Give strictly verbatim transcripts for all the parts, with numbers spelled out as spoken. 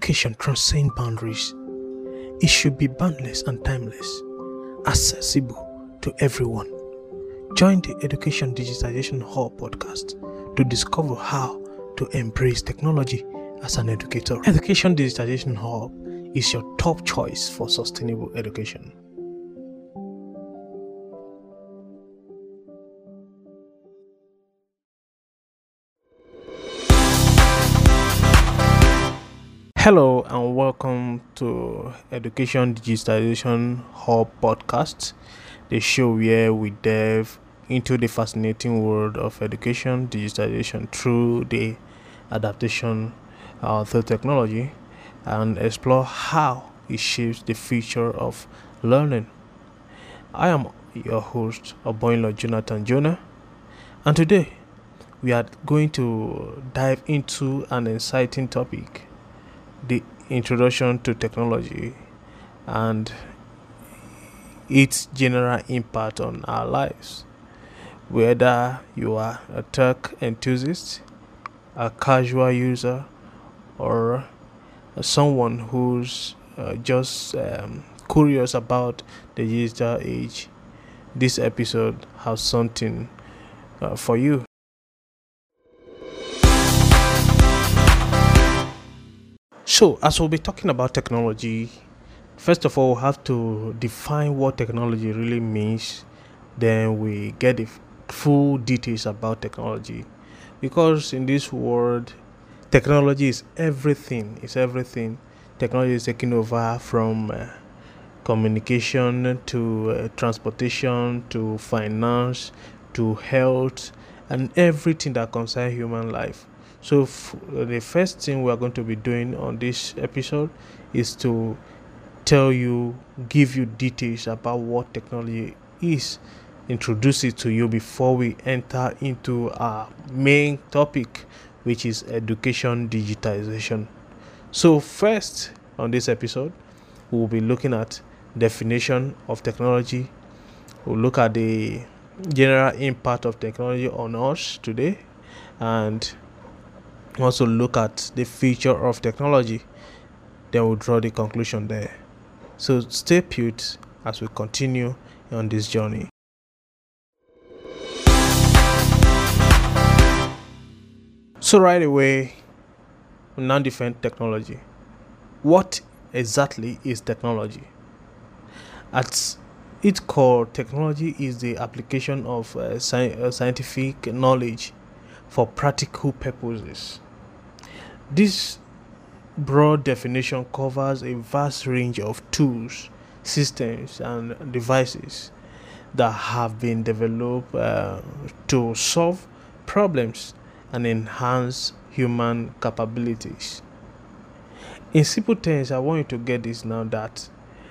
Education transcends boundaries. It should be boundless and timeless, accessible to everyone. Join the Education Digitization Hub podcast to discover how to embrace technology as an educator. Education Digitization Hub is your top choice for sustainable education. Hello and welcome to Education Digitization Hub podcast, the show where we delve into the fascinating world of education digitization through the adaptation uh, through technology and explore how it shapes the future of learning. I am your host, Oboyinlo Jonathan Jonah, and today we are going to dive into an exciting topic: the introduction to technology and its general impact on our lives. Whether you are a tech enthusiast, a casual user, or someone who's uh, just um, curious about the digital age, this episode has something uh, for you. So, as we'll be talking about technology, first of all, we have to define what technology really means. Then we get the full details about technology. Because in this world, technology is everything. It's everything. Technology is taking over from uh, communication to uh, transportation to finance to health and everything that concerns human life. So f- the first thing we are going to be doing on this episode is to tell you, give you details about what technology is, introduce it to you before we enter into our main topic, which is education digitization. So first, on this episode, we will be looking at definition of technology. We'll look at the general impact of technology on us today, and also look at the future of technology. Then we'll draw the conclusion there. So stay put as we continue on this journey. So right away, we now define technology. What exactly is technology? At its core, technology is the application of uh, sci- uh, scientific knowledge for practical purposes. This broad definition covers a vast range of tools, systems, and devices that have been developed uh, to solve problems and enhance human capabilities. In simple terms, I want you to get this now, that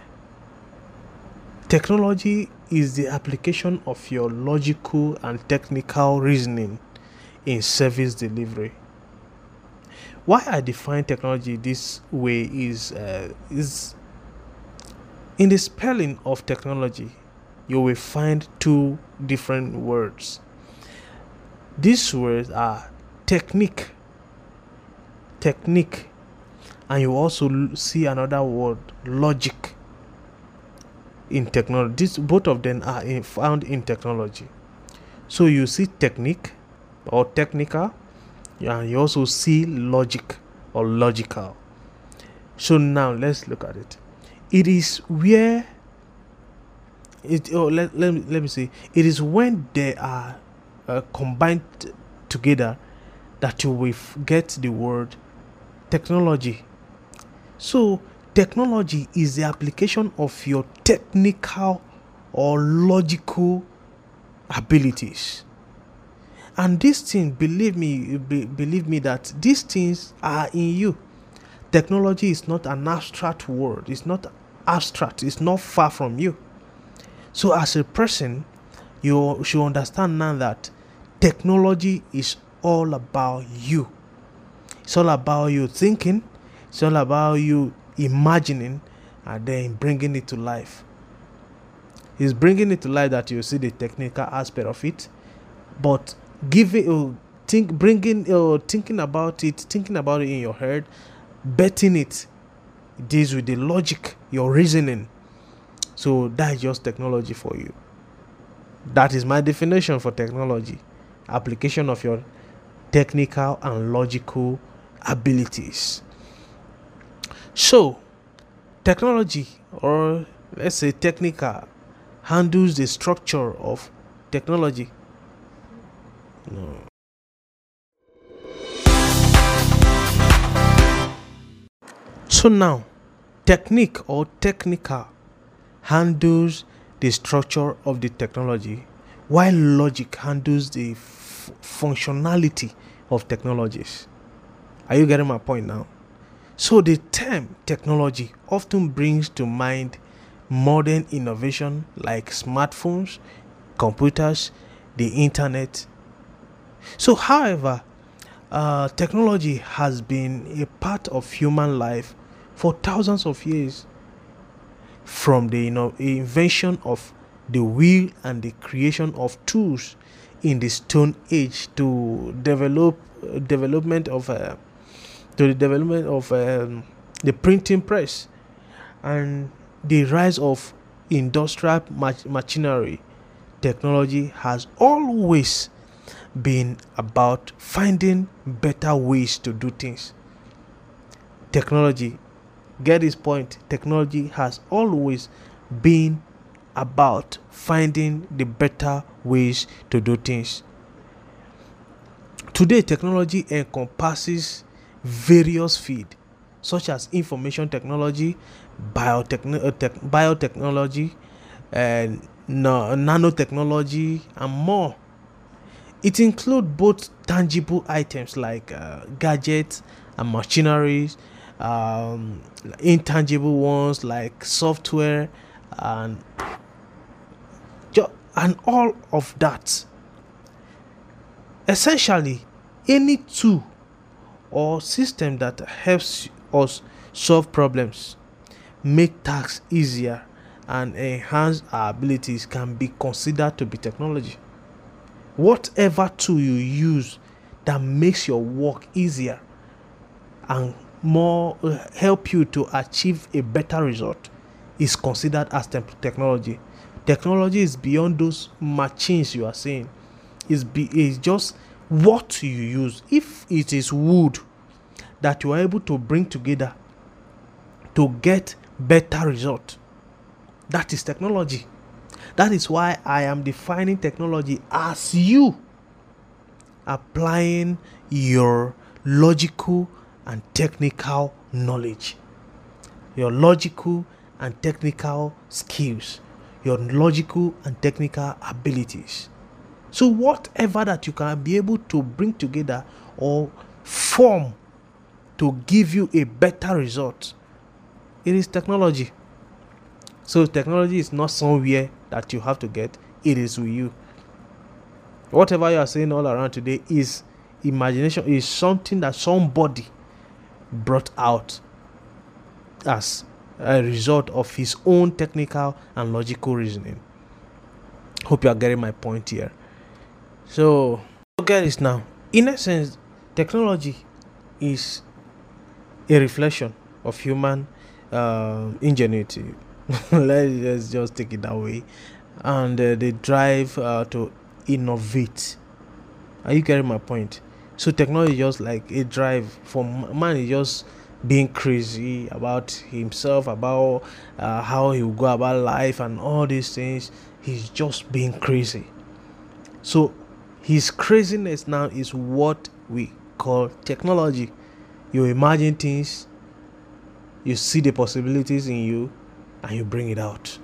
technology is the application of your logical and technical reasoning in service delivery. Why I define technology this way is uh, is in the spelling of technology, you will find two different words. These words are technique, technique, and you also see another word, logic, in technology. This, both of them are in, found in technology. So you see technique or technical, and you also see logic or logical. So now let's look at it. It is where it oh, let, let, me, let me say it is when they are uh, combined together that you will f- get the word technology. So technology is the application of your technical or logical abilities. And these things, believe me, be, believe me that these things are in you. Technology is not an abstract word. It's not abstract. It's not far from you. So as a person, you should understand now that technology is all about you. It's all about you thinking. It's all about you imagining and then bringing it to life. It's bringing it to life that you see the technical aspect of it, but give it, uh, think, bringing, uh, thinking about it, thinking about it in your head, betting it, it deals with the logic, your reasoning. So that is just technology for you. That is my definition for technology: application of your technical and logical abilities. So technology, or let's say technical, handles the structure of technology. No. So now, technique or technical handles the structure of the technology, while logic handles the f- functionality of technologies. Are you getting my point now? So the term technology often brings to mind modern innovation like smartphones, computers, the internet. So, however, uh, technology has been a part of human life for thousands of years, from the you know, invention of the wheel and the creation of tools in the Stone Age to develop uh, development of uh, to the development of um, the printing press and the rise of industrial mach- machinery. Technology has always been about finding better ways to do things. Technology, get this point, technology has always been about finding the better ways to do things. Today, technology encompasses various fields such as information technology, biotechn- uh, tech- biotechnology, and na- nanotechnology, and more. It includes both tangible items like uh, gadgets and machineries, um, intangible ones like software, and ju- and all of that. Essentially, any tool or system that helps us solve problems, make tasks easier, and enhance our abilities can be considered to be technology. Whatever tool you use that makes your work easier and more uh, help you to achieve a better result is considered as te- technology. Technology is beyond those machines you are saying. It's, be, it's just what you use. If it is wood that you are able to bring together to get better result, that is technology. That is why I am defining technology as you applying your logical and technical knowledge, your logical and technical skills, your logical and technical abilities. So, whatever that you can be able to bring together or form to give you a better result, it is technology. So, technology is not somewhere that you have to get, it is with you. Whatever you are saying all around today is imagination, is something that somebody brought out as a result of his own technical and logical reasoning. Hope you are getting my point here. So, get this now. In essence, technology is a reflection of human uh, ingenuity. let's, let's just take it that way. And uh, the drive uh, to innovate. Are you getting my point? So technology is just like a drive for man. Is just being crazy about himself, about uh, how he will go about life and all these things. He's just being crazy. So his craziness now is what we call technology. You imagine things, you see the possibilities in you, and you bring it out.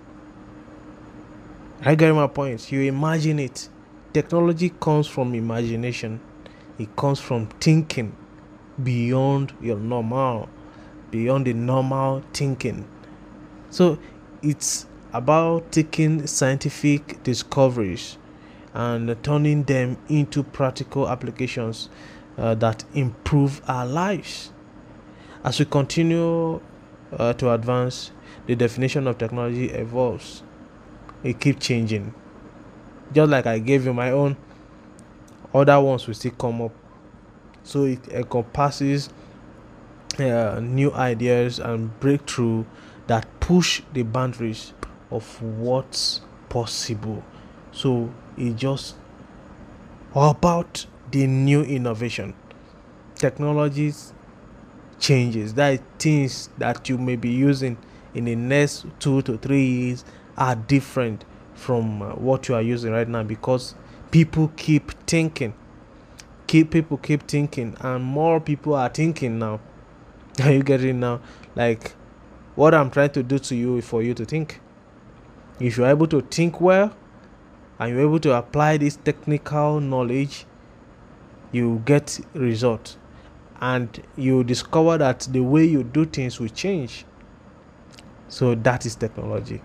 I get my point. You imagine it. Technology comes from imagination. It comes from thinking beyond your normal, beyond the normal thinking. So it's about taking scientific discoveries and turning them into practical applications uh, that improve our lives. As we continue uh, to advance, the definition of technology evolves. It keeps changing. Just like I gave you my own, other ones will still come up. So it encompasses uh, new ideas and breakthrough that push the boundaries of what's possible. So it's just all about the new innovation, technologies changes, that things that you may be using in the next two to three years are different from uh, what you are using right now, because people keep thinking keep people keep thinking and more people are thinking now. Are you getting now? Like, what I'm trying to do to you is for you to think. If you're able to think well and you're able to apply this technical knowledge, you get result, and you discover that the way you do things will change. So that is technology.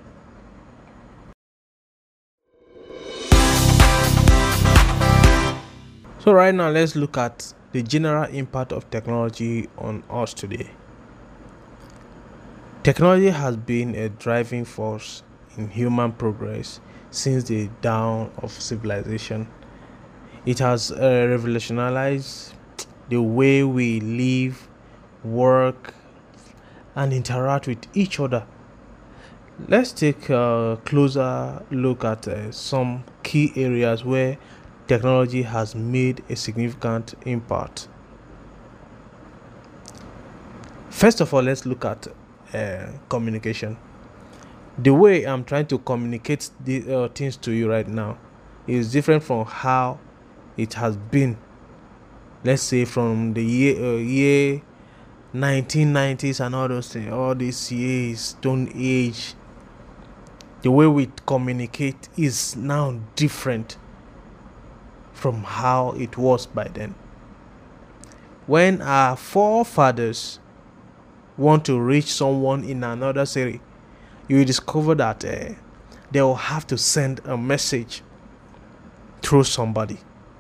So right now, let's look at the general impact of technology on us today. Technology has been a driving force in human progress since the dawn of civilization. It has uh, revolutionized the way we live, work, and interact with each other. Let's take a closer look at uh, some key areas where technology has made a significant impact. First of all, let's look at uh, communication. The way I'm trying to communicate the uh, things to you right now is different from how it has been, let's say, from the year uh, year nineteen nineties and all those things, all these years, stone age. The way we communicate is now different from how it was by then. When our forefathers want to reach someone in another city, you will discover that uh, they will have to send a message through somebody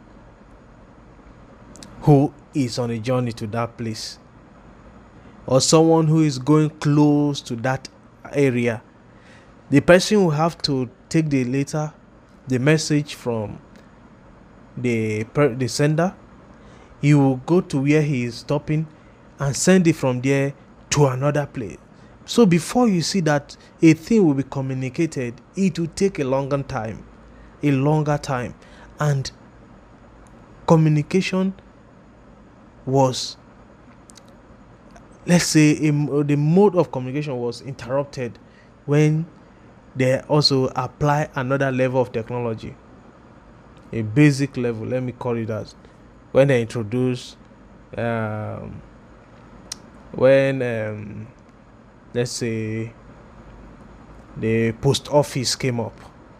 who is on a journey to that place, or someone who is going close to that area. The person will have to take the letter, the message from the per- the sender. He will go to where he is stopping and send it from there to another place. So before you see that a thing will be communicated, it will take a longer time, a longer time, and communication was, let's say, a, the mode of communication was interrupted when they also apply another level of technology, a basic level, let me call it as, when they introduce um, when um, let's say the post office came up.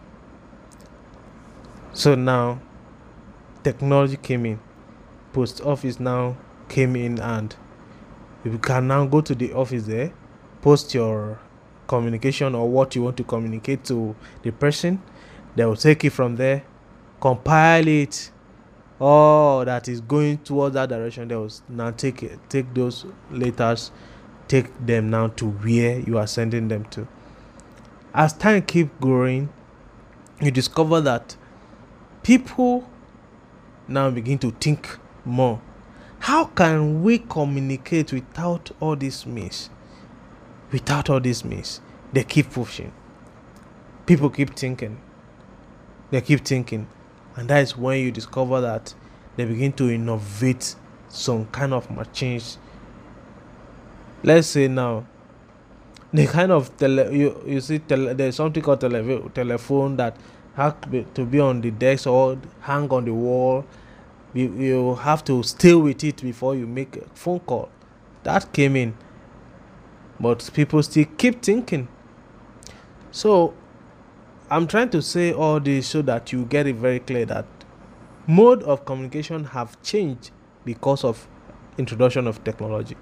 So now technology came in, post office now came in, and you can now go to the office there, post your communication or what you want to communicate to the person. They will take it from there, compile it, all that is going towards that direction. They will now take it, take those letters, take them now to where you are sending them to. As time keep growing, you discover that people now begin to think more. How can we communicate without all this means? Without all this means, they keep pushing. People keep thinking. They keep thinking. And that is when you discover that they begin to innovate some kind of machines. Let's say now, the kind of tele, you, you see tele, there's something called tele, telephone that has to be on the desk or hang on the wall. You, you have to stay with it before you make a phone call. That came in. But people still keep thinking. So I'm trying to say all this so that you get it very clear that mode of communication have changed because of introduction of technology.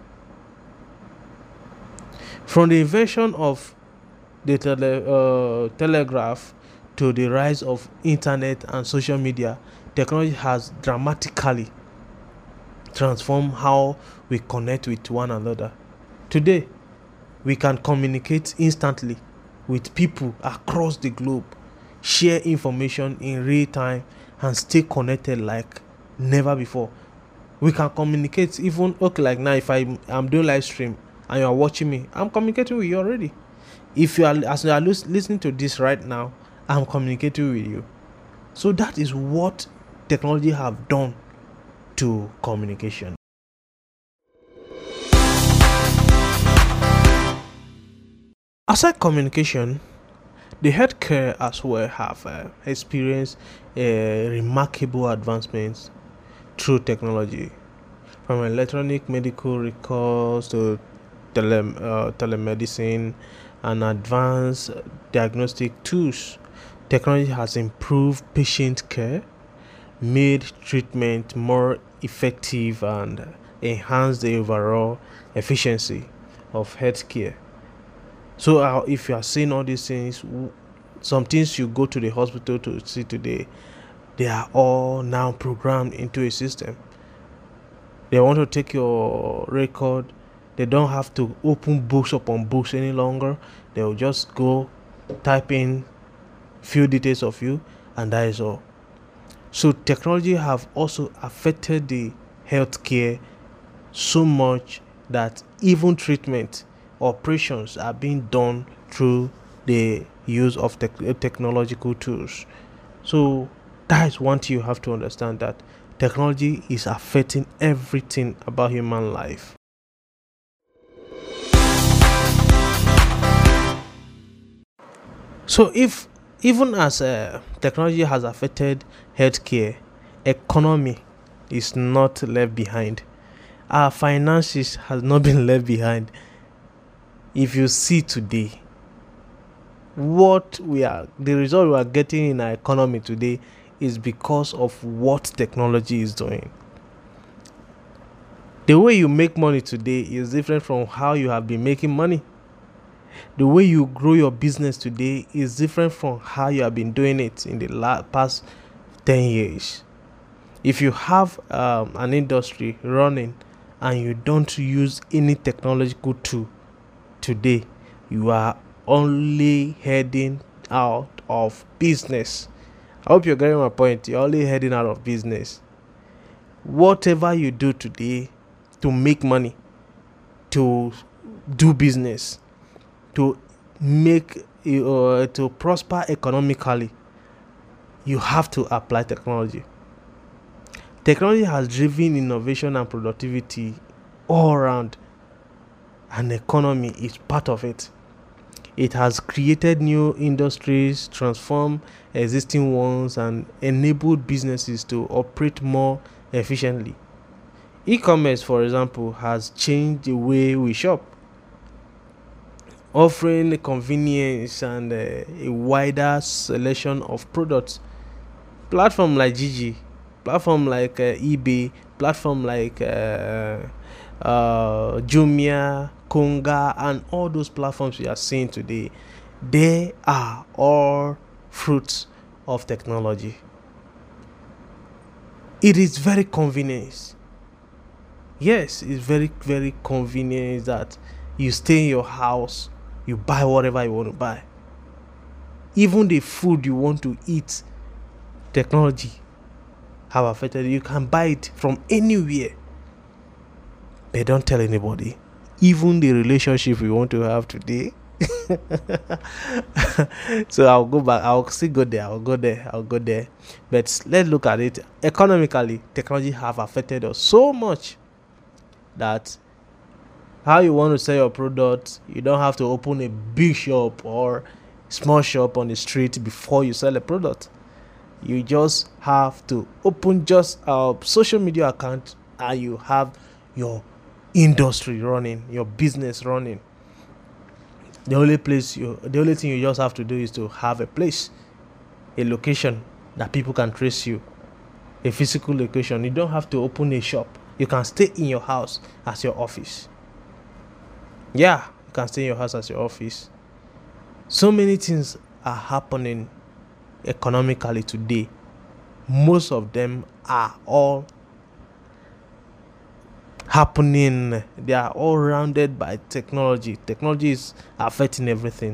From the invention of the tele, uh, telegraph to the rise of internet and social media, technology has dramatically transformed how we connect with one another. Today, we can communicate instantly with people across the globe, share information in real time, and stay connected like never before. We can communicate even, okay, like now if I, I'm doing live stream and you are watching me, I'm communicating with you already. If you are, as you are lis- listening to this right now, I'm communicating with you. So that is what technology have done to communication. Aside communication, the healthcare as well have uh, experienced uh, remarkable advancements through technology, from electronic medical records to tele, uh, telemedicine and advanced diagnostic tools. Technology has improved patient care, made treatment more effective, and enhanced the overall efficiency of healthcare. So, uh, if you are seeing all these things, some things you go to the hospital to see today, they are all now programmed into a system. They want to take your record, they don't have to open books upon books any longer. They will just go type in few details of you, and that is all. So technology have also affected the healthcare so much that even treatment operations are being done through the use of te- technological tools. So that is one thing you have to understand, that technology is affecting everything about human life. So if even as uh, technology has affected healthcare, economy is not left behind. Our finances has not been left behind. If you see today, what we are, the result we are getting in our economy today is because of what technology is doing. The way you make money today is different from how you have been making money. The way you grow your business today is different from how you have been doing it in the la- past ten years. If you have um, an industry running and you don't use any technological tool today, you are only heading out of business. I hope you're getting my point. You're only heading out of business. Whatever you do today to make money, to do business, to make uh, to prosper economically, you have to apply technology. Technology has driven innovation and productivity all around, and economy is part of it. It has created new industries, transformed existing ones, and enabled businesses to operate more efficiently. E-commerce, for example, has changed the way we shop, offering convenience and uh, a wider selection of products. Platform like Gigi, platform like uh, eBay, platform like uh, uh, Jumia, Konga, and all those platforms we are seeing today, they are all fruits of technology. It is very convenient. Yes, it's very, very convenient that you stay in your house, you buy whatever you want to buy. Even the food you want to eat, technology have affected it. You can buy it from anywhere. But don't tell anybody. Even the relationship we want to have today. So I'll go back. I'll still go there. I'll go there. I'll go there. But let's look at it economically. Technology have affected us so much that how you want to sell your product, you don't have to open a big shop or small shop on the street before you sell a product. You just have to open just a social media account and you have your industry running, your business running. The only place you, the only thing you just have to do is to have a place, a location that people can trace you, a physical location. You don't have to open a shop. You can stay in your house as your office. Yeah, you can stay in your house as your office. So many things are happening economically today. Most of them are all happening. They are all rounded by technology. Technology is affecting everything.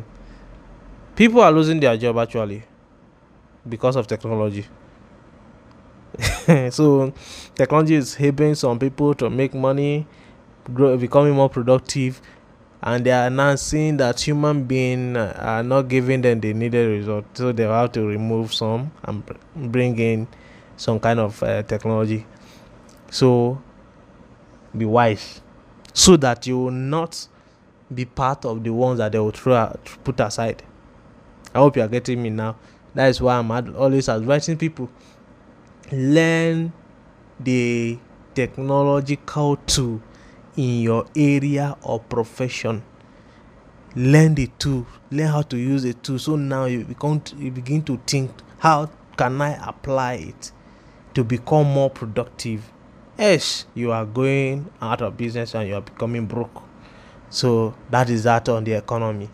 People are losing their job actually because of technology. So technology is helping some people to make money, grow, becoming more productive, and they are now seeing that human beings are not giving them the needed result, so they have to remove some and bring in some kind of uh, technology. So be wise, so that you will not be part of the ones that they will throw put aside. I hope you are getting me now. That is why I'm ad- always advising people, learn the technological tool in your area or profession. Learn the tool, learn how to use the tool. So now you become you begin to think, how can I apply it to become more productive? Yes, you are going out of business and you are becoming broke. So that is that on the economy.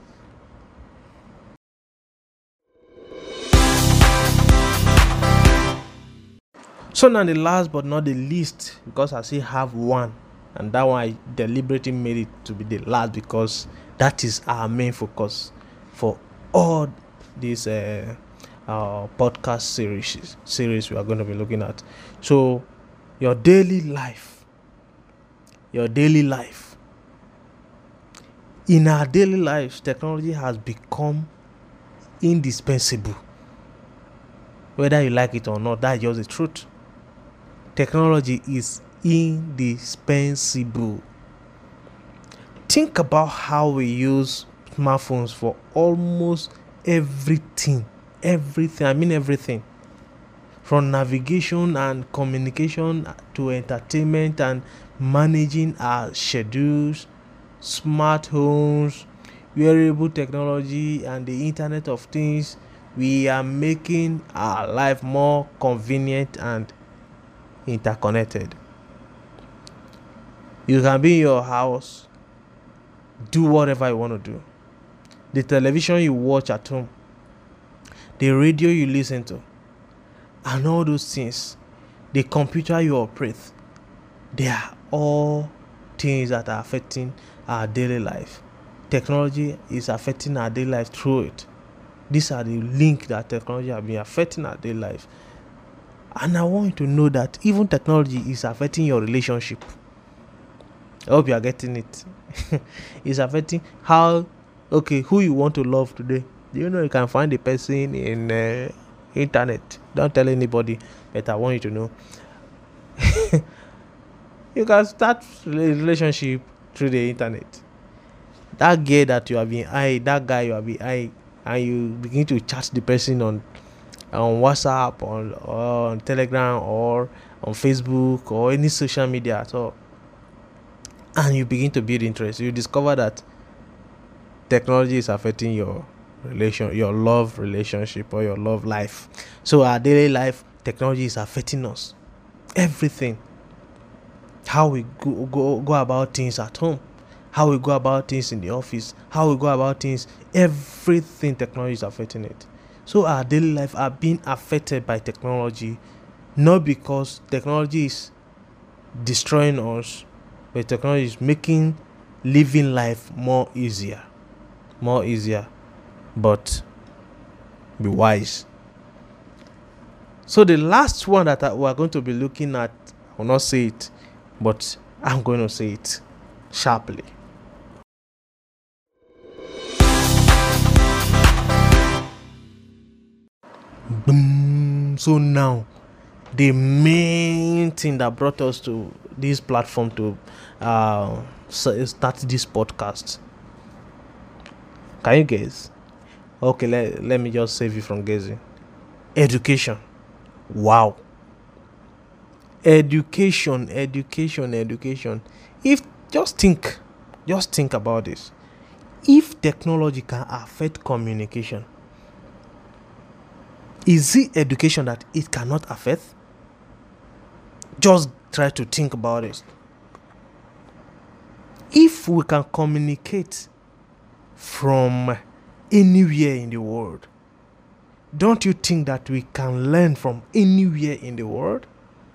So now the last but not the least, because I still have one, and that one I deliberately made it to be the last because that is our main focus for all these uh, uh, podcast series series we are going to be looking at. So your daily life, your daily life. In our daily lives, technology has become indispensable. Whether you like it or not, that's just the truth. Technology is indispensable. Think about how we use smartphones for almost everything. Everything. I mean everything. From navigation and communication to entertainment and managing our schedules, smart homes, wearable technology, and the Internet of Things. We are making our life more convenient and interconnected. You can be in your house, do whatever you want to do. The television you watch at home, the radio you listen to, and all those things, the computer you operate, they are all things that are affecting our daily life. Technology is affecting our daily life through it. These are the links that technology has been affecting our daily life. And I want you to know that even technology is affecting your relationship. I hope you are getting it. It's affecting how, okay, who you want to love today. Do you know you can find the person in uh, internet? Don't tell anybody, but I want you to know. You can start a relationship through the internet. That girl that you have been eyeing, that guy you have been eyeing, and you begin to chat the person on on WhatsApp, on, or on Telegram, or on Facebook, or any social media at all, and you begin to build interest. You discover that technology is affecting your relation, your love relationship, or your love life. So our daily life, technology is affecting us. Everything. How we go, go, go about things at home, how we go about things in the office, how we go about things, everything technology is affecting it. So our daily life are being affected by technology, not because technology is destroying us, but technology is making living life more easier. More easier. But be wise. So the last one that I, we are going to be looking at, I will not say it, but I'm going to say it sharply. Boom. So now, the main thing that brought us to this platform to uh, start this podcast. Can you guess? Okay, let, let me just save you from guessing. Education. Wow. Education, education, education. If just think, just think about this. If technology can affect communication, is it education that it cannot affect? Just try to think about it. If we can communicate from anywhere in the world, don't you think that we can learn from anywhere in the world?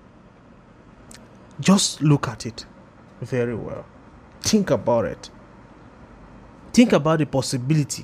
Just look at it very well. Think about it. Think about the possibility.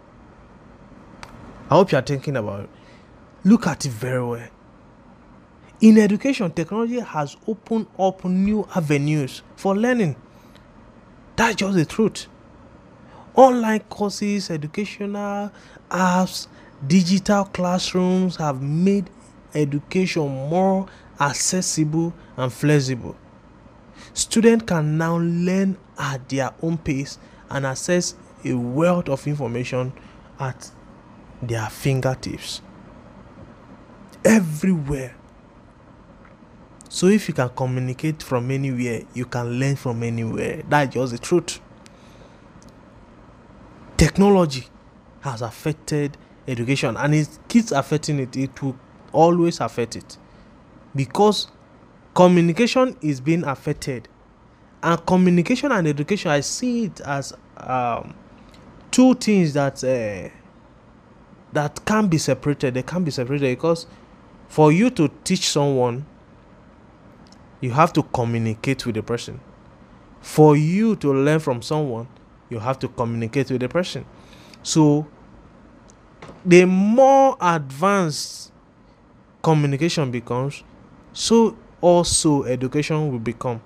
I hope you are thinking about it. Look at it very well. In education, technology has opened up new avenues for learning. That's just the truth. Online courses, educational apps, digital classrooms have made education more accessible and flexible. Students can now learn at their own pace and access a wealth of information at their fingertips everywhere. So if you can communicate from anywhere, you can learn from anywhere. That's just the truth. Technology has affected education, and it keeps affecting it. It will always affect it, because communication is being affected, and communication and education, I see it as um, two things that uh, that can be separated. They can be separated because for you to teach someone, you have to communicate with the person. For you to learn from someone, you have to communicate with the person. So the more advanced communication becomes, so also education will become.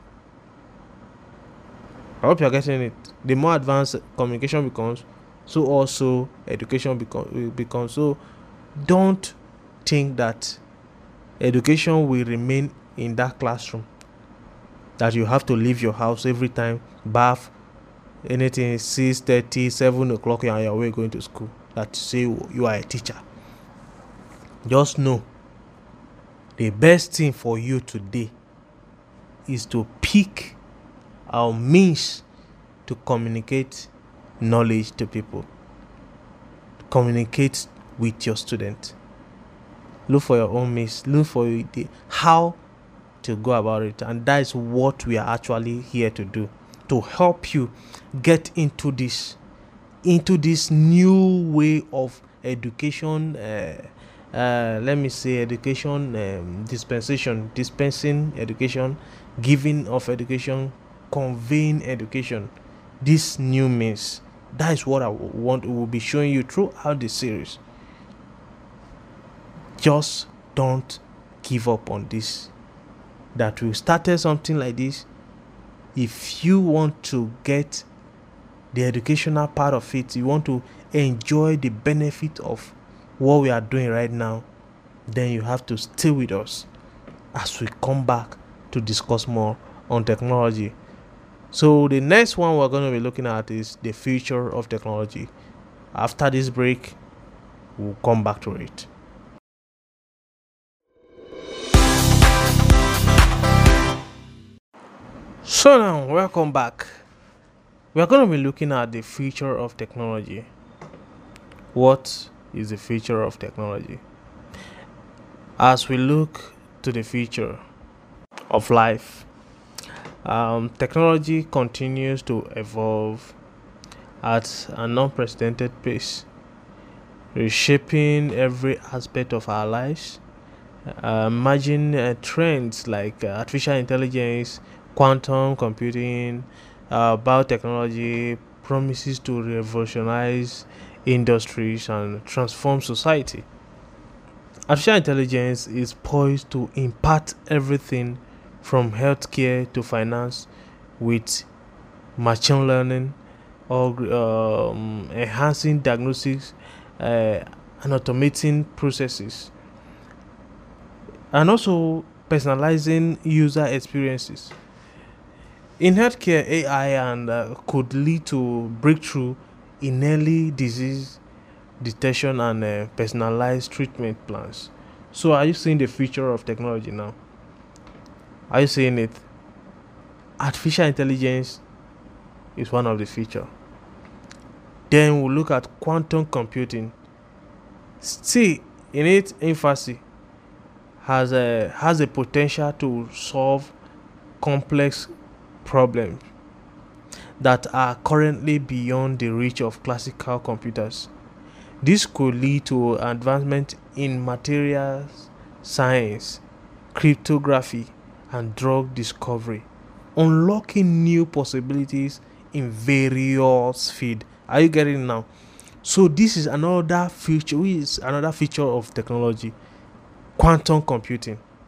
I hope you're getting it. The more advanced communication becomes, so also education become, will become. So don't think that education will remain in that classroom, that you have to leave your house every time, bath, anything six thirty, seven o'clock, and you're away going to school, that say you are a teacher. Just know the best thing for you today is to pick our means to communicate knowledge to people. Communicate with your student. Look for your own means. Look for the how to go about it, and that is what we are actually here to do, to help you get into this into this new way of education. Uh, uh, let me say education um, dispensation, dispensing education, giving of education, conveying education. This new means. That is what I want. We will be showing you throughout the series. Just don't give up on this. That we started something like this. If you want to get the educational part of it, you want to enjoy the benefit of what we are doing right now, then you have to stay with us as we come back to discuss more on technology. So the next one we're going to be looking at is the future of technology. After this break, we'll come back to it. So now, welcome back. We are going to be looking at the future of technology. What is the future of technology? As we look to the future of life, um, technology continues to evolve at an unprecedented pace, reshaping every aspect of our lives. Uh, imagine uh, trends like uh, artificial intelligence, quantum computing, uh, biotechnology promises to revolutionize industries and transform society. Artificial intelligence is poised to impact everything from healthcare to finance, with machine learning or um, enhancing diagnostics uh, and automating processes, and also personalizing user experiences. In healthcare, A I and uh, could lead to breakthrough in early disease detection and uh, personalized treatment plans. So, are you seeing the future of technology now? Are you seeing it? Artificial intelligence is one of the future. Then we'll look at quantum computing. Still in its infancy, has a has a potential to solve complex problems that are currently beyond the reach of classical computers. This could lead to advancement in materials science, cryptography, and drug discovery, unlocking new possibilities in various fields. Are you getting it now? So this is another feature, which is another feature of technology, quantum computing.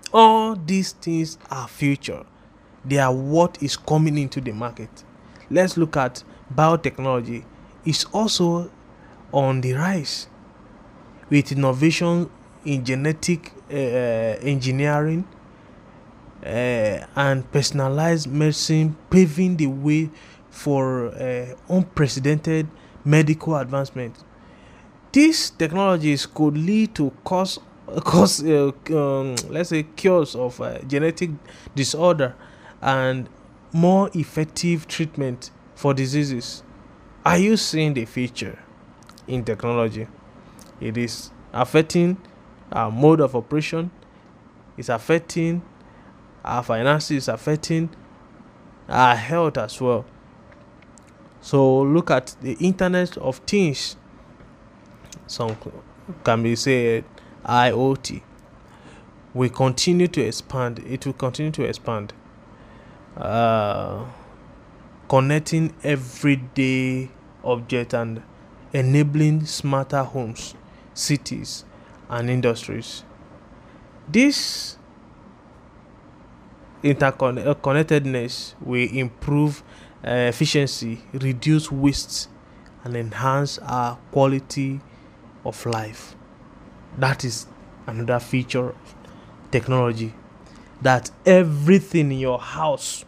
All these things are future. They are what is coming into the market. Let's look at biotechnology. It's also on the rise with innovation in genetic uh, engineering uh, and personalized medicine paving the way for uh, unprecedented medical advancement. These technologies could lead to cause cause uh, um, let's say cures of uh, genetic disorder and more effective treatment for diseases. Are you seeing the future in technology? It is affecting our mode of operation, it's affecting our finances, affecting our health as well. So look at the Internet of Things. Some can be said I O T. We continue to expand. It will continue to expand. Uh, connecting everyday objects and enabling smarter homes, cities, and industries. This interconnectedness will improve uh, efficiency, reduce waste, and enhance our quality of life. That is another feature of technology. That everything in your house,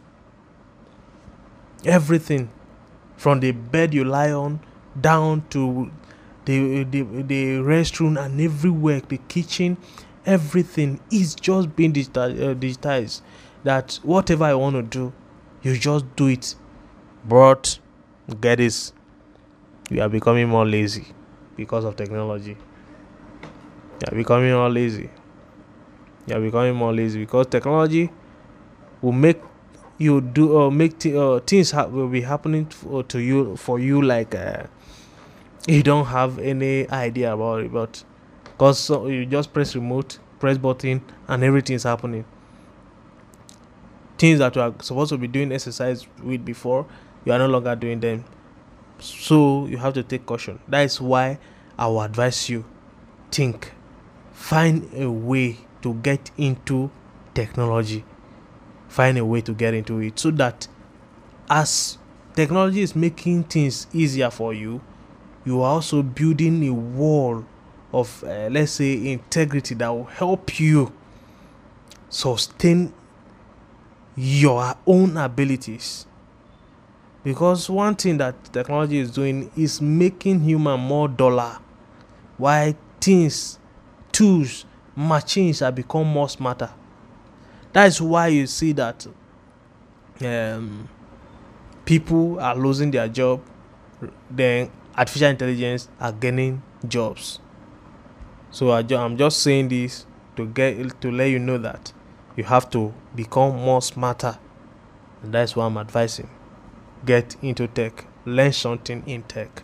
everything from the bed you lie on down to the, the, the restroom and everywhere, the kitchen, everything is just being digital, uh, digitized. That whatever I want to do, you just do it. But get this, we are becoming more lazy because of technology. You are becoming more lazy. You are becoming more lazy because technology will make you do or uh, make th- uh, things ha- will be happening to, uh, to you for you like uh, you don't have any idea about it. But because so you just press remote, press button, and everything is happening. Things that you are supposed to be doing exercise with before, you are no longer doing them. So you have to take caution. That is why I will advise you, think, find a way to get into technology. Find a way to get into it so that as technology is making things easier for you, you are also building a wall of, uh, let's say, integrity that will help you sustain your own abilities. Because one thing that technology is doing is making human more duller, while things, tools, machines have become more smarter. That is why you see that um, people are losing their job, then artificial intelligence are gaining jobs. So I ju- I'm just saying this to get to let you know that you have to become more smarter, and that's why I'm advising. Get into tech, learn something in tech.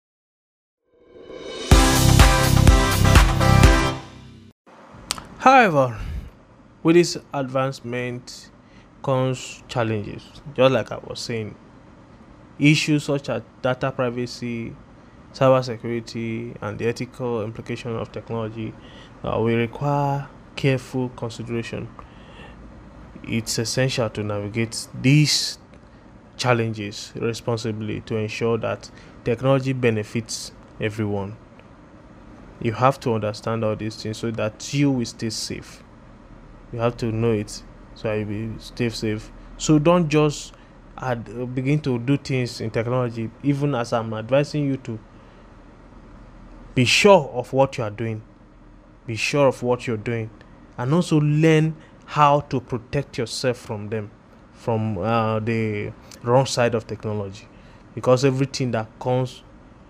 However, with this advancement comes challenges, just like I was saying. Issues such as data privacy, cybersecurity, and the ethical implication of technology uh, will require careful consideration. It's essential to navigate these challenges responsibly to ensure that technology benefits everyone. You have to understand all these things so that you will stay safe. You have to know it so you will stay safe. So don't just add, uh, begin to do things in technology, even as I'm advising you to be sure of what you are doing. Be sure of what you're doing, and also learn how to protect yourself from them, from uh, the wrong side of technology, because everything that comes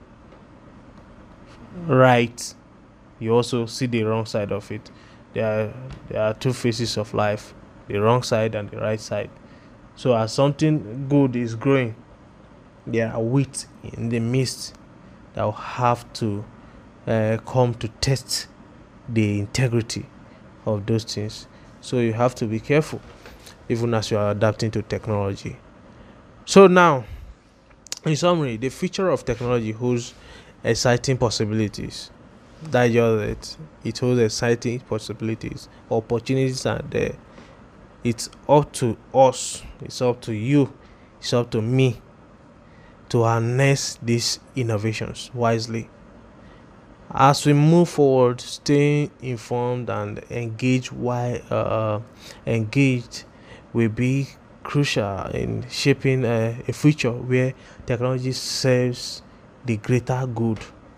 right, you also see the wrong side of it. There are, there are two faces of life, the wrong side and the right side. So as something good is growing, there are weeds in the midst that will have to uh, come to test the integrity of those things. So you have to be careful even as you are adapting to technology. So now, in summary, the future of technology holds exciting possibilities. That's just it. It holds exciting possibilities, opportunities are there. It's up to us, it's up to you, it's up to me to harness these innovations wisely. As we move forward, staying informed and engaged while uh, engaged will be crucial in shaping a, a future where technology serves the greater good.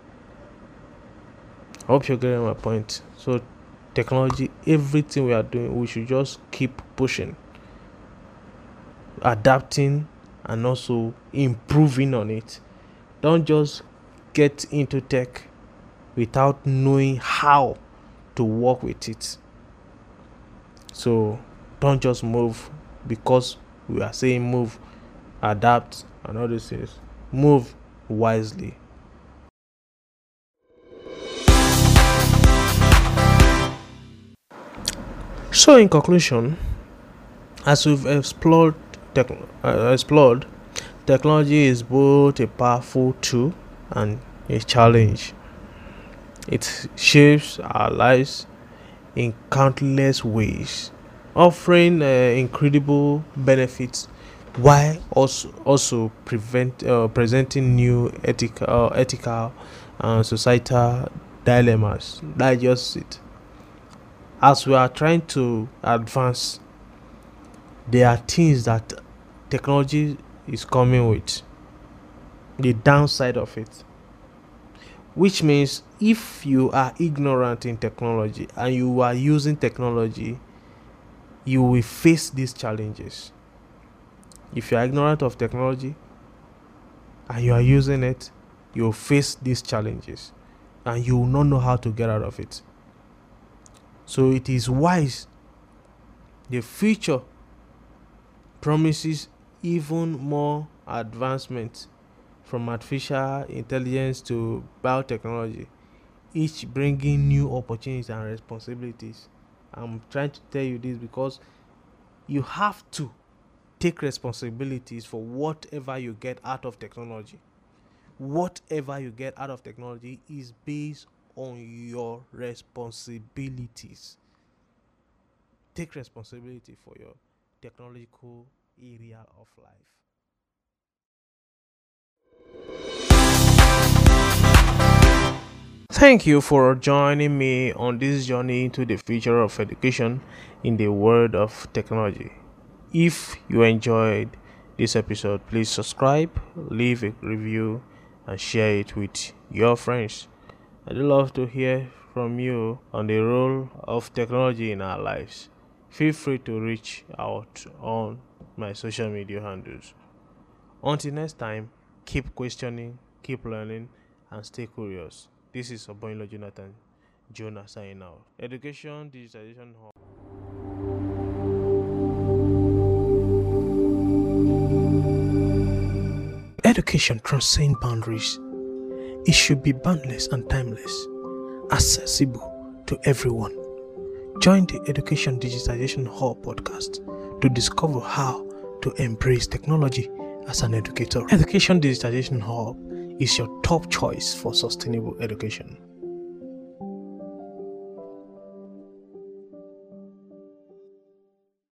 I hope you're getting my point. So, technology, everything we are doing, we should just keep pushing, adapting, and also improving on it. Don't just get into tech without knowing how to work with it. So don't just move because we are saying move, adapt, and all these things. Move wisely. So in conclusion, as we've explored, tech, uh, explored, technology is both a powerful tool and a challenge. It shapes our lives in countless ways, offering uh, incredible benefits while also also prevent uh, presenting new ethical, uh, ethical and societal dilemmas. That's just it. As we are trying to advance, there are things that technology is coming with, the downside of it, which means if you are ignorant in technology and you are using technology, you will face these challenges. If you are ignorant of technology and you are using it, you will face these challenges and you will not know how to get out of it. So it is wise. The future promises even more advancement, from artificial intelligence to biotechnology, each bringing new opportunities and responsibilities. I'm trying to tell you this because you have to take responsibilities for whatever you get out of technology. Whatever you get out of technology is based on your responsibilities. Take responsibility for your technological area of life. Thank you for joining me on this journey into the future of education in the world of technology. If you enjoyed this episode, please subscribe, leave a review, and share it with your friends. I'd love to hear from you on the role of technology in our lives. Feel free to reach out on my social media handles. Until next time, keep questioning, keep learning, and stay curious. This is Oboyinlo Jonathan Jonah signing out. Education Digitalization Hub. Education transcends boundaries. It should be boundless and timeless, accessible to everyone. Join the Education Digitalization Hub podcast to discover how to embrace technology as an educator. Education Digitalization Hub is your top choice for sustainable education.